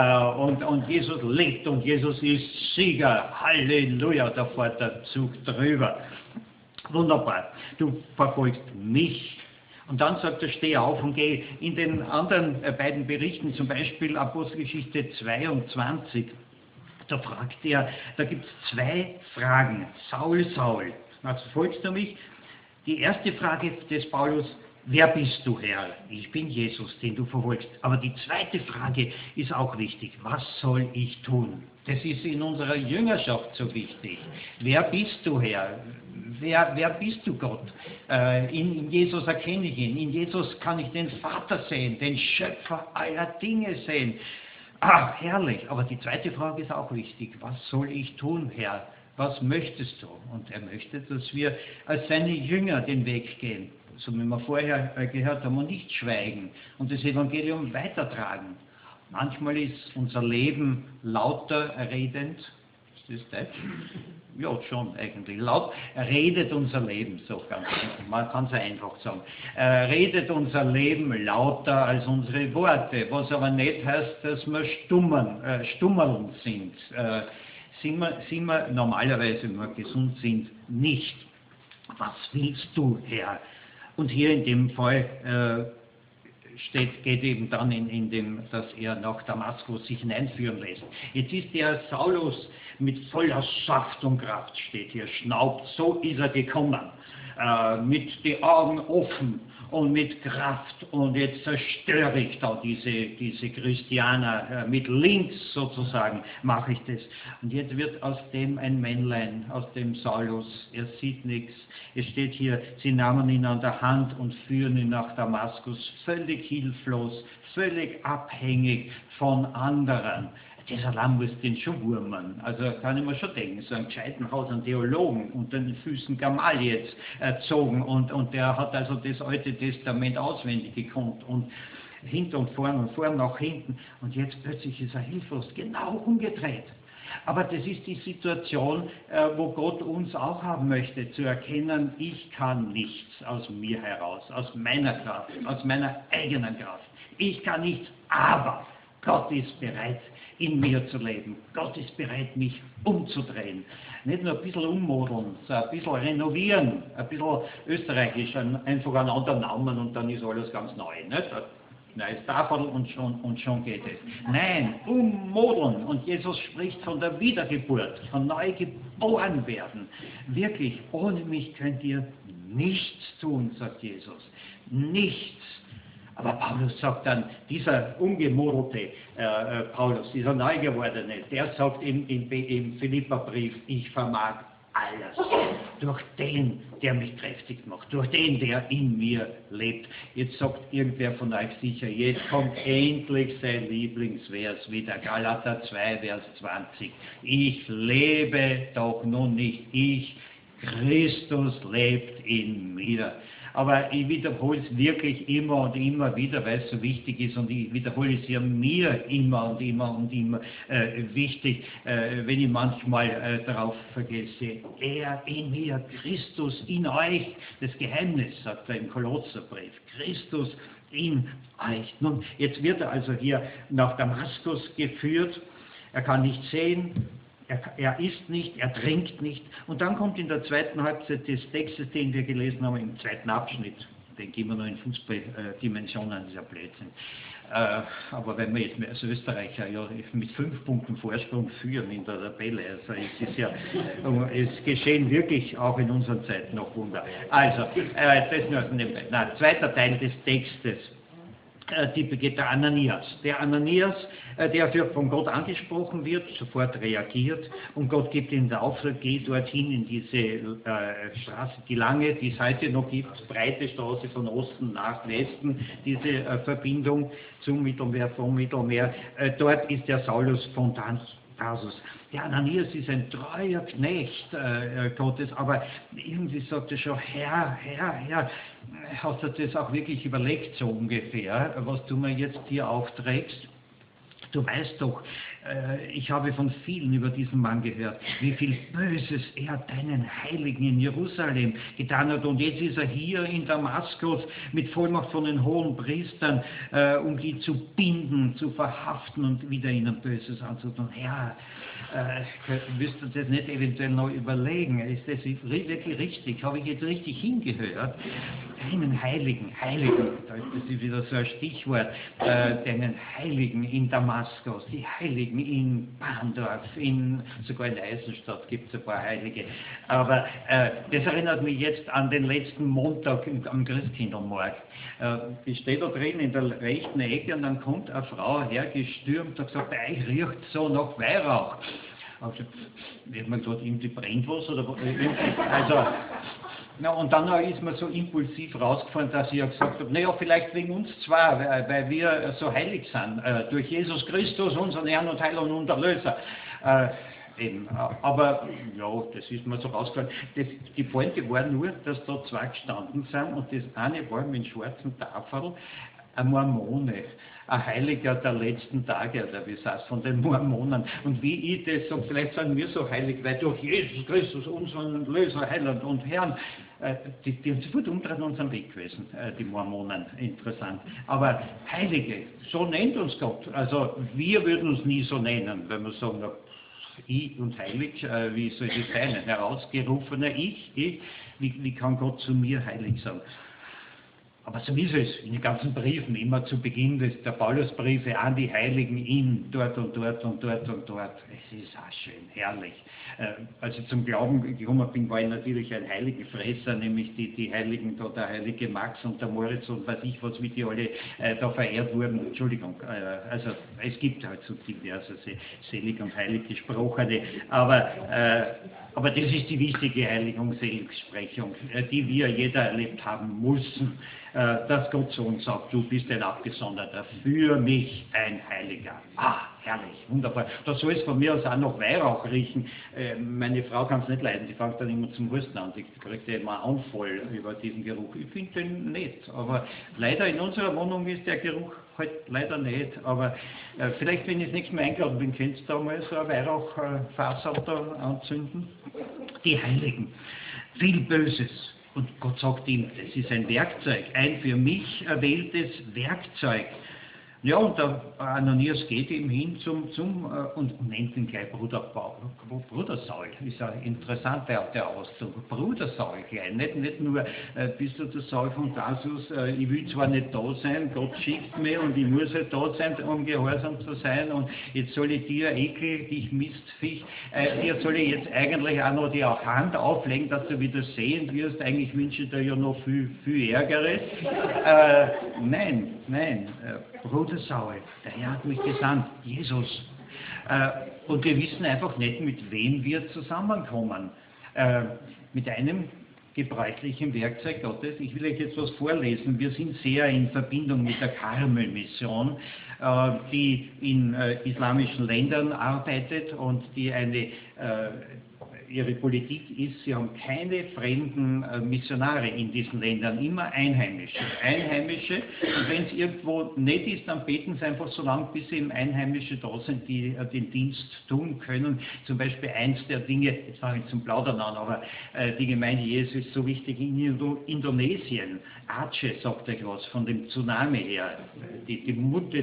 Und Jesus lebt und Jesus ist Sieger, Halleluja, da fährt der Zug drüber. Wunderbar, du verfolgst mich. Und dann sagt er, steh auf und geh. In den anderen beiden Berichten, zum Beispiel Apostelgeschichte 22, da fragt er, da gibt es 2 Fragen. Saul, Saul, was verfolgst du mich? Die erste Frage des Paulus, wer bist du, Herr? Ich bin Jesus, den du verfolgst. Aber die zweite Frage ist auch wichtig. Was soll ich tun? Das ist in unserer Jüngerschaft so wichtig. Wer bist du, Herr? Wer bist du, Gott? In Jesus erkenne ich ihn. In Jesus kann ich den Vater sehen, den Schöpfer aller Dinge sehen. Ach, herrlich. Aber die zweite Frage ist auch wichtig. Was soll ich tun, Herr? Was möchtest du? Und er möchte, dass wir als seine Jünger den Weg gehen. So wie wir vorher gehört haben, und nicht schweigen und das Evangelium weitertragen. Manchmal ist unser Leben lauter redend. Ist das Deutsch? Ja, schon eigentlich. Laut redet unser Leben, so ganz einfach. Man kann es einfach sagen. Redet unser Leben lauter als unsere Worte, was aber nicht heißt, dass wir stummeln sind. Sind wir normalerweise, wenn wir gesund sind, nicht. Was willst du, Herr? Und hier in dem Fall geht eben dann in dem, dass er nach Damaskus sich hineinführen lässt. Jetzt ist der Saulus mit voller Saft und Kraft, steht hier, schnaubt, so ist er gekommen, mit den Augen offen und mit Kraft, und jetzt zerstöre ich da diese Christianer, mit links sozusagen mache ich das. Und jetzt wird aus dem ein Männlein, aus dem Saulus, er sieht nichts. Es steht hier, sie nahmen ihn an der Hand und führen ihn nach Damaskus, völlig hilflos, völlig abhängig von anderen. Dieser Lamm muss den schon wurmen. Also kann ich mir schon denken, so einen gescheiten Haus an Theologen unter den Füßen Gamaliels erzogen und der hat also das Alte Testament auswendig gekonnt und hinten und vorn nach hinten, und jetzt plötzlich ist er hilflos, genau umgedreht. Aber das ist die Situation, wo Gott uns auch haben möchte, zu erkennen, ich kann nichts aus mir heraus, aus meiner Kraft, aus meiner eigenen Kraft. Ich kann nichts, aber Gott ist bereit, in mir zu leben. Gott ist bereit, mich umzudrehen. Nicht nur ein bisschen ummodeln, sondern ein bisschen renovieren, ein bisschen österreichisch, einfach einen anderen Namen und dann ist alles ganz neu. Nicht? Neues Tafel und schon geht es. Nein, ummodeln. Und Jesus spricht von der Wiedergeburt, von neu geboren werden. Wirklich, ohne mich könnt ihr nichts tun, sagt Jesus. Nichts. Aber Paulus sagt dann, dieser umgemodelte Paulus, dieser Neugewordene, der sagt im Philipperbrief, ich vermag alles durch den, der mich kräftig macht, durch den, der in mir lebt. Jetzt sagt irgendwer von euch sicher, jetzt kommt endlich sein Lieblingsvers wieder, Galater 2, Vers 20. Ich lebe doch nun nicht ich, Christus lebt in mir. Aber ich wiederhole es wirklich immer und immer wieder, weil es so wichtig ist und ich wiederhole es ja mir immer und immer und immer wichtig, wenn ich manchmal darauf vergesse. Er in mir, Christus in euch, das Geheimnis, sagt er im Kolosserbrief, Christus in euch. Nun, jetzt wird er also hier nach Damaskus geführt, er kann nicht sehen, er isst nicht, er trinkt nicht. Und dann kommt in der zweiten Halbzeit des Textes, den wir gelesen haben, im zweiten Abschnitt, den gehen wir noch in Fußballdimensionen, dieser Blödsinn. Aber wenn wir jetzt als Österreicher ja mit 5 Punkten Vorsprung führen in der Tabelle, also es geschehen wirklich auch in unseren Zeiten noch Wunder. Also, das nur nebenbei. Zweiter Teil des Textes. Die begeht der Ananias. Der Ananias, der von Gott angesprochen wird, sofort reagiert und Gott gibt ihm den Auftrag, geh dorthin in diese Straße, die lange, die es heute noch gibt, breite Straße von Osten nach Westen, diese Verbindung zum Mittelmeer, vom Mittelmeer. Dort ist der Saulus von Tarsus. Der Ananias ist ein treuer Knecht Gottes, aber irgendwie sagt er schon, Herr, hast du das auch wirklich überlegt, so ungefähr, was du mir jetzt hier aufträgst? Du weißt doch, ich habe von vielen über diesen Mann gehört, wie viel Böses er deinen Heiligen in Jerusalem getan hat. Und jetzt ist er hier in Damaskus mit Vollmacht von den hohen Priestern, um die zu binden, zu verhaften und wieder ihnen Böses anzutun. Herr, wirst du das nicht eventuell noch überlegen? Ist das wirklich richtig? Habe ich jetzt richtig hingehört? Deinen Heiligen, das ist wieder so ein Stichwort, deinen Heiligen in Damaskus, die Heiligen in Bahndorf, sogar in Eisenstadt gibt es ein paar Heilige. Aber das erinnert mich jetzt an den letzten Montag am Christkindlmarkt. Ich stehe da drin in der rechten Ecke und dann kommt eine Frau hergestürmt und sagt, ich riecht so nach Weihrauch. Also, wird man dort irgendwie brennt was oder also, na, und dann ist man so impulsiv rausgefahren, dass ich ja gesagt habe, naja, vielleicht wegen uns zwei, weil wir so heilig sind, durch Jesus Christus, unseren Herrn und Heiland und Erlöser. Eben, aber ja, das ist mir so rausgefallen. Die Pointe war nur, dass da zwei gestanden sind und das eine war mit schwarzen Tafeln, ein Mormone, ein Heiliger der letzten Tage, oder wie es heißt, von den Mormonen. Und wie ich das sage, vielleicht sind wir so heilig, weil durch Jesus Christus, unseren Löser, Heiland und Herrn, die sind sofort umdrehen und sind weg gewesen, die Mormonen, interessant. Aber Heilige, so nennt uns Gott. Also wir würden uns nie so nennen, wenn wir sagen, ich und heilig, wie soll das sein? Ein herausgerufener Ich, wie kann Gott zu mir heilig sein? Aber so ist es in den ganzen Briefen, immer zu Beginn der Paulusbriefe an die Heiligen in dort und dort und dort und dort. Es ist auch schön, herrlich. Als ich zum Glauben gekommen bin, war ich natürlich ein Heiligenfresser, nämlich die Heiligen, da der heilige Max und der Moritz und weiß ich was, wie die alle da verehrt wurden. Entschuldigung, also es gibt halt so diverse selig und heilig Gesprochene, aber das ist die wichtige Heiligung-Seligsprechung, die wir jeder erlebt haben müssen, dass Gott zu uns sagt, du bist ein Abgesonderter, für mich ein Heiliger. Ah, herrlich, wunderbar. Da soll es von mir aus auch noch Weihrauch riechen. Meine Frau kann es nicht leiden, die fängt dann immer zum Husten an, die kriegt ja immer Anfall über diesen Geruch. Ich finde den nett, aber leider in unserer Wohnung ist der Geruch halt leider nicht, aber vielleicht, wenn ich das nächste Mal eingeladen bin, könntest du da mal so ein Weihrauchfass anzünden? Die Heiligen, viel Böses. Und Gott sagt ihm, das ist ein Werkzeug, ein für mich erwähltes Werkzeug. Ja, und der Ananias geht eben hin und nennt ihn gleich Bruder Saul. Ist ein interessanter der Ausdruck. Bruder Saul gleich. Nicht nur, bist du der Saul von Tarsus, ich will zwar nicht da sein, Gott schickt mich und ich muss halt da sein, um gehorsam zu sein und jetzt soll ich dir, Ekel, dich Mistviech, dir soll ich jetzt eigentlich auch noch die Hand auflegen, dass du wieder sehend wirst. Eigentlich wünsche ich dir ja noch viel Ärgeres. Nein, Bruder Saul, der Herr hat mich gesandt, Jesus. Und wir wissen einfach nicht, mit wem wir zusammenkommen. Mit einem gebräuchlichen Werkzeug Gottes. Ich will euch jetzt was vorlesen. Wir sind sehr in Verbindung mit der Karmel-Mission, die in islamischen Ländern arbeitet und die ihre Politik ist, sie haben keine fremden Missionare in diesen Ländern, immer Einheimische. Und wenn es irgendwo nicht ist, dann beten sie einfach so lange, bis eben Einheimische da sind, die den Dienst tun können. Zum Beispiel eins der Dinge, jetzt fange ich zum Plaudern an, aber die Gemeinde Jesu ist so wichtig in Indonesien. Aceh sagt euch was von dem Tsunami her, die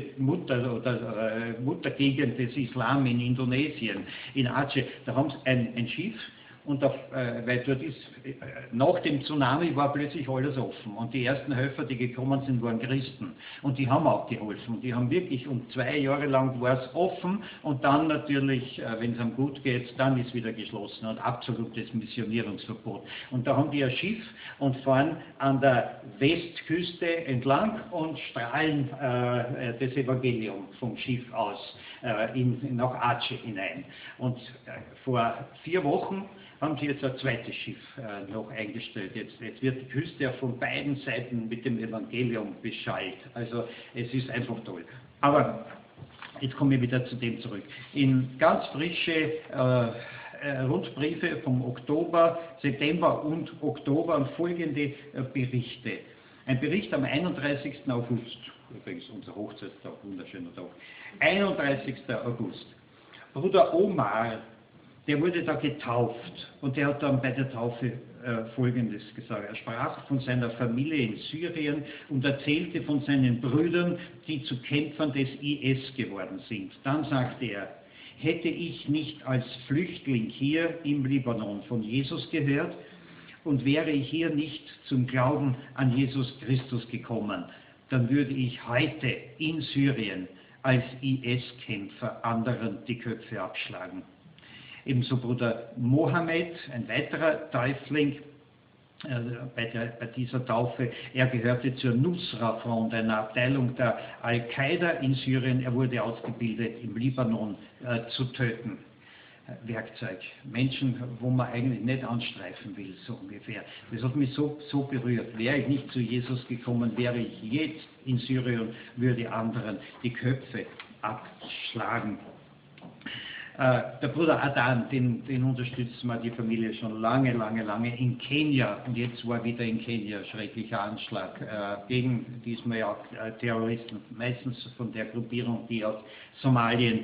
Muttergegend des Islam in Indonesien, in Aceh, da haben sie ein Schiff. Und weil dort ist, nach dem Tsunami war plötzlich alles offen. Und die ersten Helfer, die gekommen sind, waren Christen. Und die haben auch geholfen. Und die haben wirklich, 2 Jahre lang war es offen. Und dann natürlich, wenn es einem gut geht, dann ist wieder geschlossen. Und absolutes Missionierungsverbot. Und da haben die ein Schiff und fahren an der Westküste entlang und strahlen das Evangelium vom Schiff aus nach Aceh hinein. Und vor 4 Wochen haben sie jetzt ein zweites Schiff noch eingestellt. Jetzt wird die Küste ja von beiden Seiten mit dem Evangelium beschallt. Also es ist einfach toll. Aber jetzt komme ich wieder zu dem zurück. In ganz frische Rundbriefe vom September und Oktober und folgende Berichte. Ein Bericht am 31. August, übrigens unser Hochzeitstag, wunderschöner Tag. 31. August. Bruder Omar, der wurde da getauft und der hat dann bei der Taufe Folgendes gesagt. Er sprach von seiner Familie in Syrien und erzählte von seinen Brüdern, die zu Kämpfern des IS geworden sind. Dann sagte er, hätte ich nicht als Flüchtling hier im Libanon von Jesus gehört und wäre ich hier nicht zum Glauben an Jesus Christus gekommen, dann würde ich heute in Syrien als IS-Kämpfer anderen die Köpfe abschlagen. Ebenso Bruder Mohammed, ein weiterer Täufling bei dieser Taufe. Er gehörte zur Nusra-Front, einer Abteilung der Al-Qaida in Syrien. Er wurde ausgebildet, im Libanon zu töten. Werkzeug. Menschen, wo man eigentlich nicht anstreifen will, so ungefähr. Das hat mich so berührt. Wäre ich nicht zu Jesus gekommen, wäre ich jetzt in Syrien, würde anderen die Köpfe abschlagen. Der Bruder Adan, den unterstützen wir, die Familie schon lange in Kenia. Und jetzt war wieder in Kenia schrecklicher Anschlag gegen diesmal auch Terroristen, meistens von der Gruppierung, die aus Somalia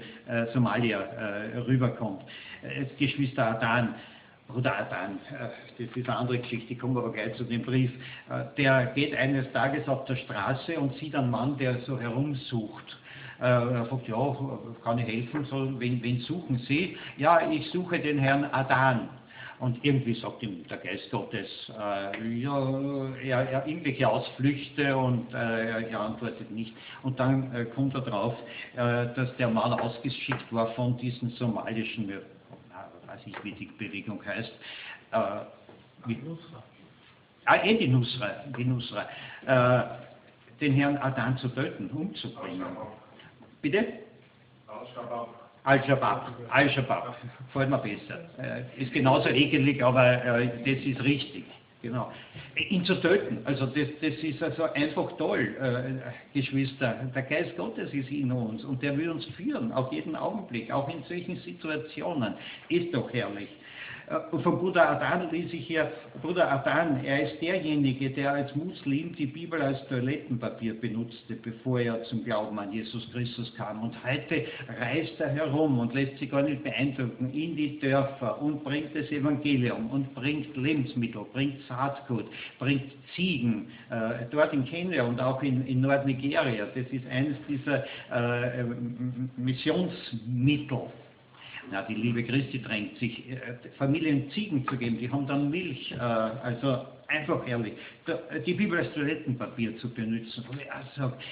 rüberkommt. Geschwister Adan, Bruder Adan, das ist eine andere Geschichte, ich komme aber gleich zu dem Brief. Der geht eines Tages auf der Straße und sieht einen Mann, der so herumsucht. Er fragt, ja, kann ich helfen? So, wen suchen Sie? Ja, ich suche den Herrn Adan. Und irgendwie sagt ihm der Geist Gottes, er irgendwelche Ausflüchte und er antwortet nicht. Und dann kommt er drauf, dass der Mann ausgeschickt war von diesen somalischen, weiß ich, wie die Bewegung heißt, die Nusra, den Herrn Adan zu töten, umzubringen. Bitte? Al-Shabaab, gefällt mir besser. Ist genauso ekelig, aber das ist richtig. Genau. Ihn zu töten, also das ist also einfach toll, Geschwister. Der Geist Gottes ist in uns und der will uns führen, auf jeden Augenblick, auch in solchen Situationen. Ist doch herrlich. Und von Bruder Adan lese ich hier, Bruder Adan, er ist derjenige, der als Muslim die Bibel als Toilettenpapier benutzte, bevor er zum Glauben an Jesus Christus kam. Und heute reist er herum und lässt sich gar nicht beeindrucken in die Dörfer und bringt das Evangelium und bringt Lebensmittel, bringt Saatgut, bringt Ziegen, dort in Kenia und auch in Nordnigeria. Das ist eines dieser Missionsmittel. Ja, die Liebe Christi drängt sich, Familien Ziegen zu geben, die haben dann Milch, also einfach ehrlich, die Bibel als Toilettenpapier zu benutzen. Und ich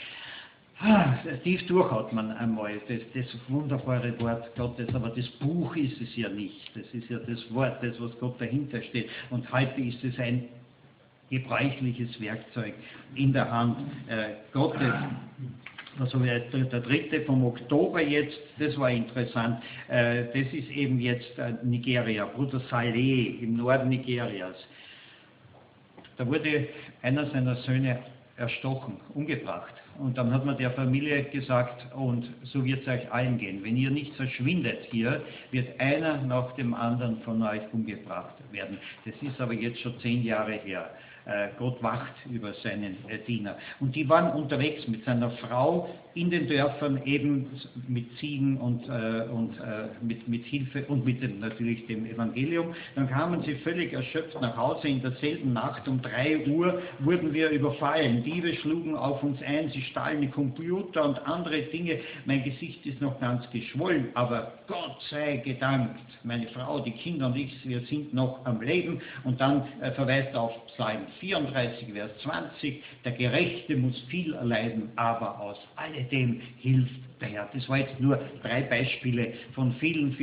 sage, tief durchatmen einmal, das wunderbare Wort Gottes, aber das Buch ist es ja nicht, das ist ja das Wort, das was Gott dahinter steht. Und heute ist es ein gebräuchliches Werkzeug in der Hand Gottes. Also der 3. vom Oktober jetzt, das war interessant, das ist eben jetzt Nigeria, Bruder Saleh im Norden Nigerias. Da wurde einer seiner Söhne erstochen, umgebracht. Und dann hat man der Familie gesagt, und so wird es euch allen gehen. Wenn ihr nicht verschwindet hier, wird einer nach dem anderen von euch umgebracht werden. Das ist aber jetzt schon 10 Jahre her. Gott wacht über seinen Diener. Und die waren unterwegs mit seiner Frau in den Dörfern eben mit Ziegen und mit Hilfe und mit natürlich dem Evangelium. Dann kamen sie völlig erschöpft nach Hause. In derselben Nacht um 3 Uhr wurden wir überfallen. Diebe schlugen auf uns ein, sie stahlen die Computer und andere Dinge. Mein Gesicht ist noch ganz geschwollen, aber Gott sei gedankt, meine Frau, die Kinder und ich, wir sind noch am Leben. Und dann verweist er auf Psalm 34, Vers 20, der Gerechte muss viel erleiden, aber aus alledem hilft der Herr. Das war jetzt nur 3 Beispiele von vielen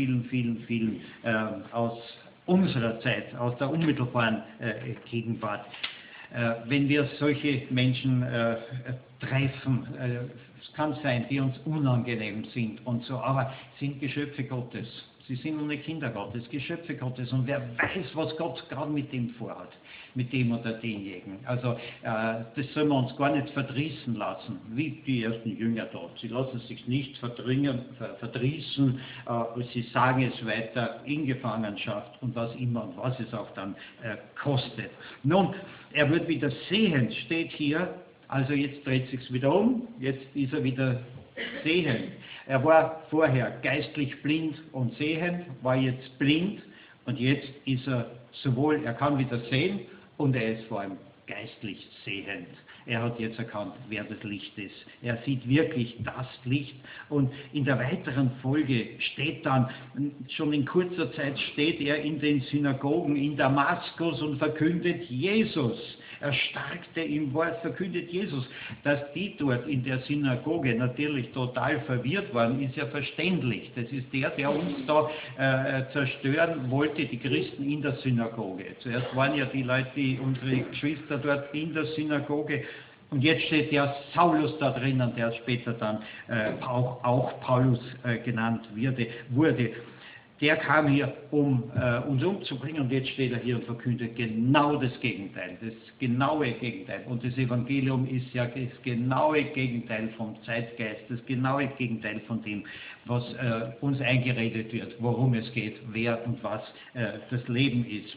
aus unserer Zeit, aus der unmittelbaren Gegenwart. Wenn wir solche Menschen treffen, es kann sein, die uns unangenehm sind und so, aber sind Geschöpfe Gottes. Sie sind ohne Kinder Gottes, Geschöpfe Gottes. Und wer weiß, was Gott gerade mit dem vorhat, mit dem oder denjenigen. Also das soll man uns gar nicht verdrießen lassen, wie die ersten Jünger dort. Sie lassen sich nicht verdrießen, sie sagen es weiter in Gefangenschaft und was immer und was es auch dann kostet. Nun, er wird wieder sehend, steht hier, also jetzt dreht sich's wieder um, jetzt ist er wieder sehend. Er war vorher geistlich blind und sehend, war jetzt blind und jetzt ist er sowohl, er kann wieder sehen und er ist vor allem geistlich sehend. Er hat jetzt erkannt, wer das Licht ist. Er sieht wirklich das Licht und in der weiteren Folge steht dann, schon in kurzer Zeit steht er in den Synagogen in Damaskus und verkündet Jesus. Er starkte im Wort, verkündet Jesus. Dass die dort in der Synagoge natürlich total verwirrt waren, ist ja verständlich. Das ist der uns da zerstören wollte, die Christen in der Synagoge. Zuerst waren ja die Leute, unsere Geschwister dort in der Synagoge. Und jetzt steht der Saulus da drinnen, der später dann auch Paulus genannt wurde. Der kam hier, um uns umzubringen und jetzt steht er hier und verkündet genau das Gegenteil, das genaue Gegenteil. Und das Evangelium ist ja das genaue Gegenteil vom Zeitgeist, das genaue Gegenteil von dem, was uns eingeredet wird, worum es geht, wer und was das Leben ist.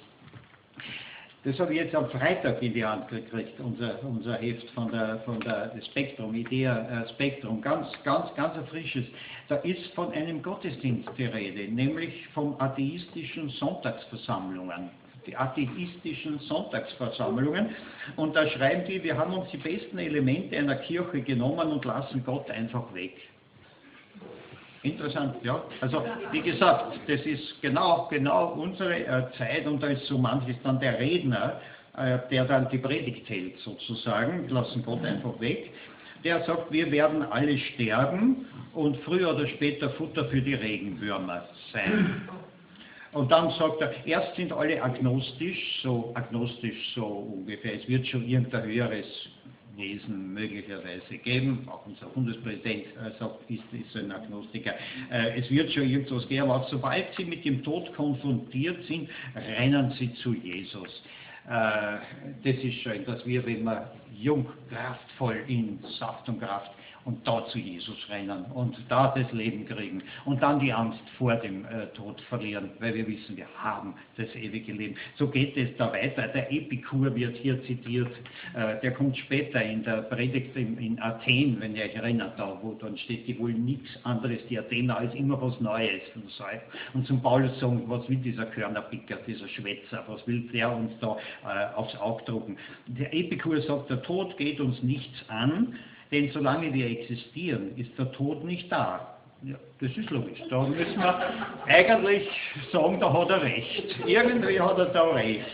Das habe ich jetzt am Freitag in die Hand gekriegt, unser Heft von der Spektrum, Idea Spektrum, ganz ein frisches. Da ist von einem Gottesdienst die Rede, nämlich von atheistischen Sonntagsversammlungen. Die atheistischen Sonntagsversammlungen. Und da schreiben die, wir haben uns die besten Elemente einer Kirche genommen und lassen Gott einfach weg. Interessant, ja. Also, wie gesagt, das ist genau unsere Zeit und da ist so manches dann der Redner, der dann die Predigt hält sozusagen, lassen Gott einfach weg. Der sagt, wir werden alle sterben und früher oder später Futter für die Regenwürmer sein. Und dann sagt er, erst sind alle agnostisch so ungefähr, es wird schon irgendein höheres Wesen möglicherweise geben, auch unser Bundespräsident sagt, ist so ein Agnostiker, es wird schon irgendwas geben, aber sobald sie mit dem Tod konfrontiert sind, rennen sie zu Jesus. Das ist schön, dass wir, wenn wir jung, kraftvoll in Saft und Kraft und da zu Jesus rennen und da das Leben kriegen und dann die Angst vor dem Tod verlieren, weil wir wissen, wir haben das ewige Leben. So geht es da weiter. Der Epikur wird hier zitiert, der kommt später in der Predigt in Athen, wenn ihr euch erinnert, da wo dann steht, die wollen nichts anderes, die Athener, als immer was Neues und zum Paulus sagen, was will dieser Körnerpicker, dieser Schwätzer, was will der uns da aufs Auge drucken. Der Epikur sagt, der Tod geht uns nichts an, denn solange wir existieren, ist der Tod nicht da. Ja, das ist logisch. Da müssen wir eigentlich sagen, da hat er recht. Irgendwie hat er da recht.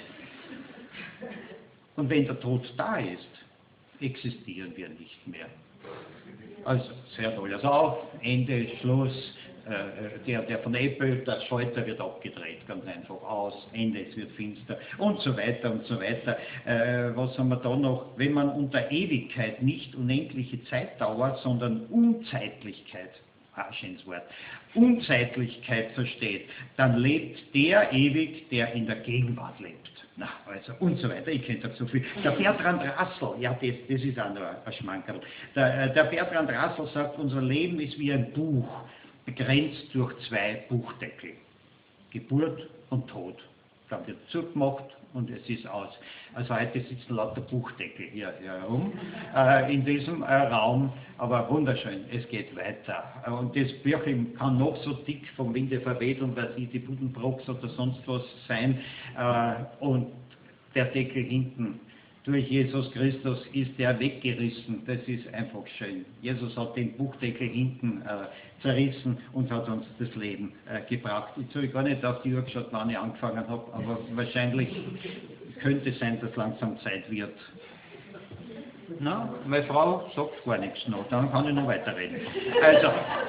Und wenn der Tod da ist, existieren wir nicht mehr. Also, es hört alles auf, Ende, Schluss. Der von Apple, der Schalter wird abgedreht, ganz einfach aus, Ende, es wird finster und so weiter und so weiter. Was haben wir da noch? Wenn man unter Ewigkeit nicht unendliche Zeitdauer, sondern Unzeitlichkeit, schönes Wort, Unzeitlichkeit versteht, dann lebt der ewig, der in der Gegenwart lebt. Na, also und so weiter, ich könnte so viel. Der Bertrand Russell, ja, das ist auch noch ein Schmankerl. Der Bertrand Russell sagt, unser Leben ist wie ein Buch, begrenzt durch zwei Buchdeckel. Geburt und Tod. Dann wird zugemacht und es ist aus. Also heute sitzen lauter Buchdeckel hier herum in diesem Raum, aber wunderschön, es geht weiter. Und das Büchlein kann noch so dick vom Winde verweht und was ich, die Buddenbrooks oder sonst was sein. Und der Deckel hinten, durch Jesus Christus ist der weggerissen. Das ist einfach schön. Jesus hat den Buchdeckel hinten zerrissen und hat uns das Leben gebracht. Ich habe gar nicht auf die Uhr geschaut, wann ich angefangen habe, aber wahrscheinlich könnte sein, dass langsam Zeit wird. Na, meine Frau sagt gar nichts noch, dann kann ich noch weiterreden. Also,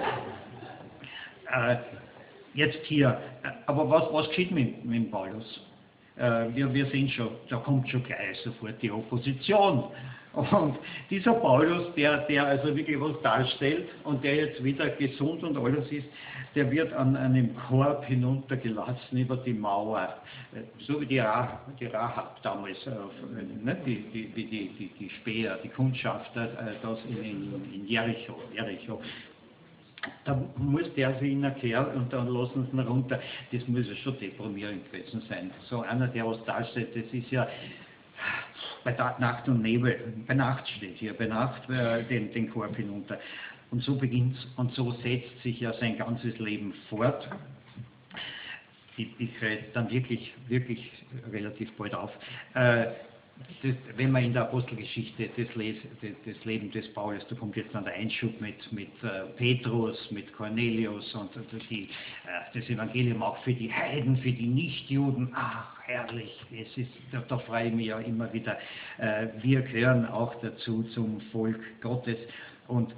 jetzt hier, aber was geschieht mit Paulus? Wir sehen schon, da kommt schon gleich sofort die Opposition. Und dieser Paulus, der also wirklich was darstellt und der jetzt wieder gesund und alles ist, der wird an einem Korb hinuntergelassen über die Mauer, so wie die Rahab damals, ne? die Späher, die Kundschafter, das in Jericho. Da muss der sich in einen Kerl und dann lassen sie ihn runter. Das muss ja schon deprimierend gewesen sein. So einer, der was darstellt, das ist ja bei Nacht und Nebel, bei Nacht steht hier, bei Nacht den Korb hinunter. Und so beginnt es und so setzt sich ja sein ganzes Leben fort. Ich höre dann wirklich relativ bald auf. Wenn man in der Apostelgeschichte das Leben des Paulus, da kommt jetzt dann der Einschub mit Petrus, mit Cornelius und das Evangelium auch für die Heiden, für die Nichtjuden. Ach, herrlich, da freue ich mich ja immer wieder. Wir gehören auch dazu zum Volk Gottes und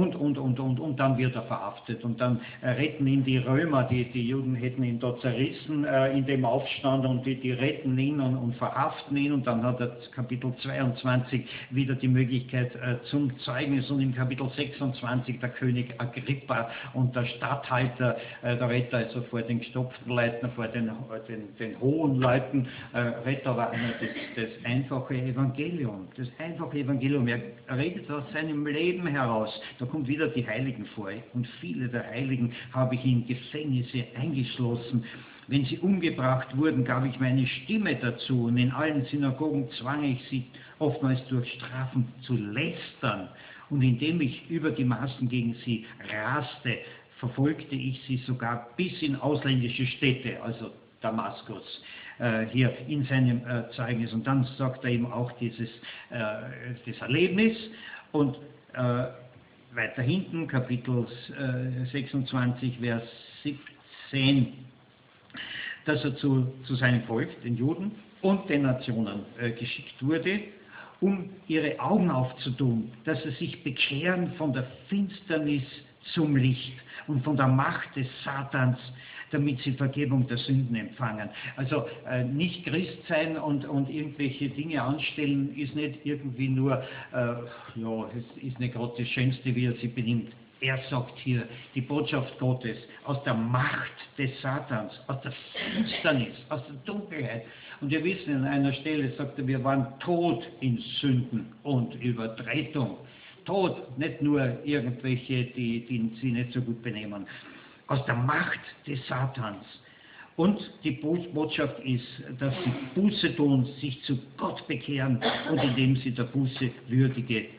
dann wird er verhaftet und dann retten ihn die Römer, die Juden hätten ihn dort zerrissen in dem Aufstand und die retten ihn und verhaften ihn und dann hat er Kapitel 22 wieder die Möglichkeit zum Zeugnis und im Kapitel 26 der König Agrippa und der Statthalter, da redet er also vor den gestopften Leuten, vor den hohen Leuten, redet aber das einfache Evangelium, er redet aus seinem Leben heraus. Da kommt wieder die Heiligen vor. Und viele der Heiligen habe ich in Gefängnisse eingeschlossen. Wenn sie umgebracht wurden, gab ich meine Stimme dazu. Und in allen Synagogen zwang ich sie oftmals durch Strafen zu lästern. Und indem ich über die Maßen gegen sie raste, verfolgte ich sie sogar bis in ausländische Städte, also Damaskus, hier in seinem Zeugnis. Und dann sagt er eben auch das Erlebnis und weiter hinten, Kapitel 26, Vers 17, dass er zu seinem Volk, den Juden und den Nationen geschickt wurde, um ihre Augen aufzutun, dass sie sich bekehren von der Finsternis zum Licht und von der Macht des Satans, damit sie Vergebung der Sünden empfangen. Also nicht Christ sein und irgendwelche Dinge anstellen, ist nicht irgendwie nur, es ist nicht gerade das Schönste, wie er sich benimmt. Er sagt hier, die Botschaft Gottes aus der Macht des Satans, aus der Finsternis, aus der Dunkelheit. Und wir wissen, an einer Stelle sagt er, wir waren tot in Sünden und Übertretung. Tod, nicht nur irgendwelche, die sie nicht so gut benehmen, aus der Macht des Satans. Und die Botschaft ist, dass sie Buße tun, sich zu Gott bekehren und indem sie der Buße würdige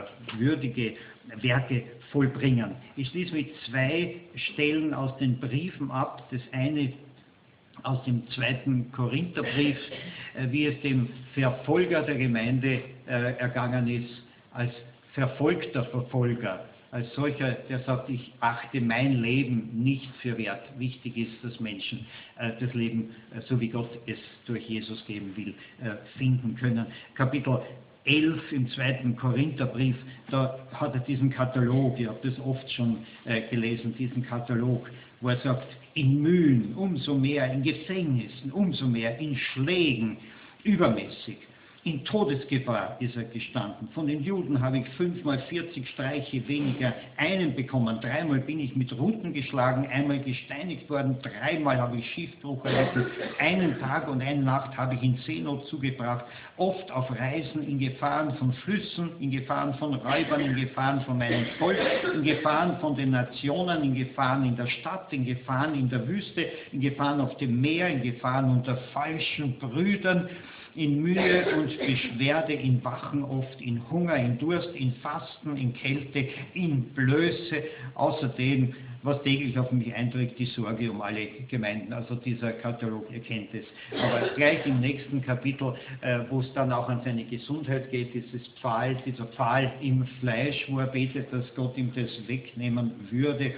Werke vollbringen. Ich schließe mit 2 Stellen aus den Briefen ab. Das eine aus dem 2. Korintherbrief, wie es dem Verfolger der Gemeinde ergangen ist, als verfolgter Verfolger. Als solcher, der sagt, ich achte mein Leben nicht für wert. Wichtig ist, dass Menschen das Leben, so wie Gott es durch Jesus geben will, finden können. Kapitel 11 im 2. Korintherbrief, da hat er diesen Katalog, ich habe das oft schon gelesen, diesen Katalog, wo er sagt, in Mühen umso mehr, in Gefängnissen umso mehr, in Schlägen übermäßig. In Todesgefahr ist er gestanden. Von den Juden habe ich 5-mal 40 Streiche weniger einen bekommen. 3-mal bin ich mit Ruten geschlagen, einmal gesteinigt worden, 3-mal habe ich Schiffbruch erlitten. 1 Tag und 1 Nacht habe ich in Seenot zugebracht. Oft auf Reisen, in Gefahren von Flüssen, in Gefahren von Räubern, in Gefahren von meinem Volk, in Gefahren von den Nationen, in Gefahren in der Stadt, in Gefahren in der Wüste, in Gefahren auf dem Meer, in Gefahren unter falschen Brüdern, in Mühe und Beschwerde, in Wachen oft, in Hunger, in Durst, in Fasten, in Kälte, in Blöße, außerdem, was täglich auf mich eindrückt, die Sorge um alle Gemeinden. Also dieser Katalog, ihr kennt es. Aber gleich im nächsten Kapitel, wo es dann auch an seine Gesundheit geht, dieser Pfahl im Fleisch, wo er betet, dass Gott ihm das wegnehmen würde.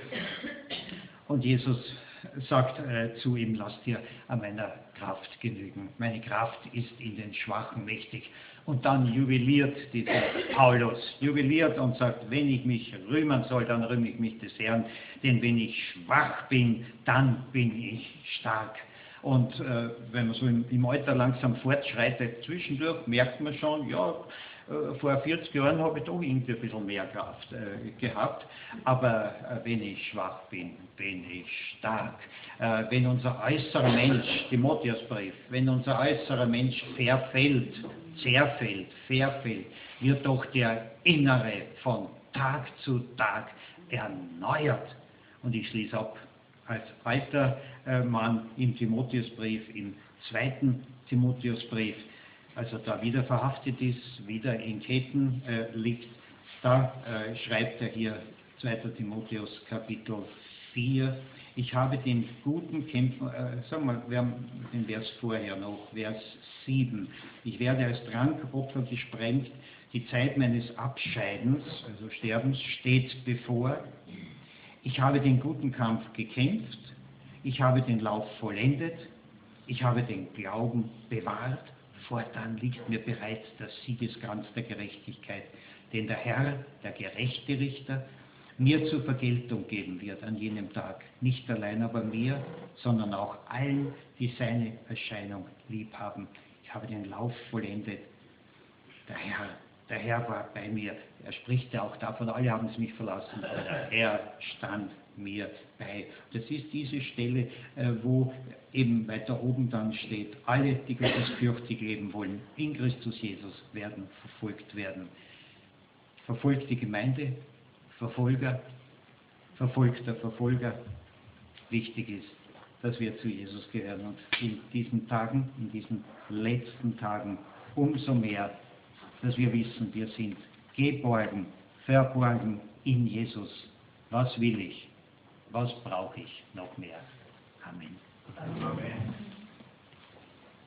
Und Jesus sagt zu ihm, lass dir an meiner Kraft genügen. Meine Kraft ist in den Schwachen mächtig. Und dann jubiliert dieser Paulus, jubiliert und sagt, wenn ich mich rühmen soll, dann rühme ich mich des Herrn, denn wenn ich schwach bin, dann bin ich stark. Und wenn man so im Alter langsam fortschreitet, zwischendurch merkt man schon, ja, vor 40 Jahren habe ich doch irgendwie ein bisschen mehr Kraft gehabt, aber wenn ich schwach bin, bin ich stark. Wenn unser äußerer Mensch, Timotheusbrief, wenn unser äußerer Mensch verfällt, wird doch der innere von Tag zu Tag erneuert. Und ich schließe ab, als alter Mann im Timotheusbrief, im 2. Timotheusbrief, als er da wieder verhaftet ist, wieder in Ketten liegt, da schreibt er hier 2. Timotheus Kapitel 4, ich habe den guten Kämpfen, sagen wir, wir haben den Vers vorher noch, Vers 7, ich werde als Trankopfer gesprengt, die Zeit meines Abscheidens, also Sterbens, steht bevor. Ich habe den guten Kampf gekämpft, ich habe den Lauf vollendet, ich habe den Glauben bewahrt, fortan liegt mir bereits der Siegeskranz der Gerechtigkeit, den der Herr, der gerechte Richter, mir zur Vergeltung geben wird an jenem Tag. Nicht allein aber mir, sondern auch allen, die seine Erscheinung lieb haben. Ich habe den Lauf vollendet. Der Herr war bei mir. Er spricht ja auch davon, alle haben es mich verlassen, aber der Herr stand mir bei. Das ist diese Stelle, wo eben weiter oben dann steht, alle, die gottesfürchtig leben wollen, in Christus Jesus, werden verfolgt werden. Verfolgte Gemeinde, Verfolger, verfolgter Verfolger. Wichtig ist, dass wir zu Jesus gehören und in diesen Tagen, in diesen letzten Tagen umso mehr, dass wir wissen, wir sind geborgen, verborgen in Jesus. Was will ich? Was brauche ich noch mehr? Amen. Amen.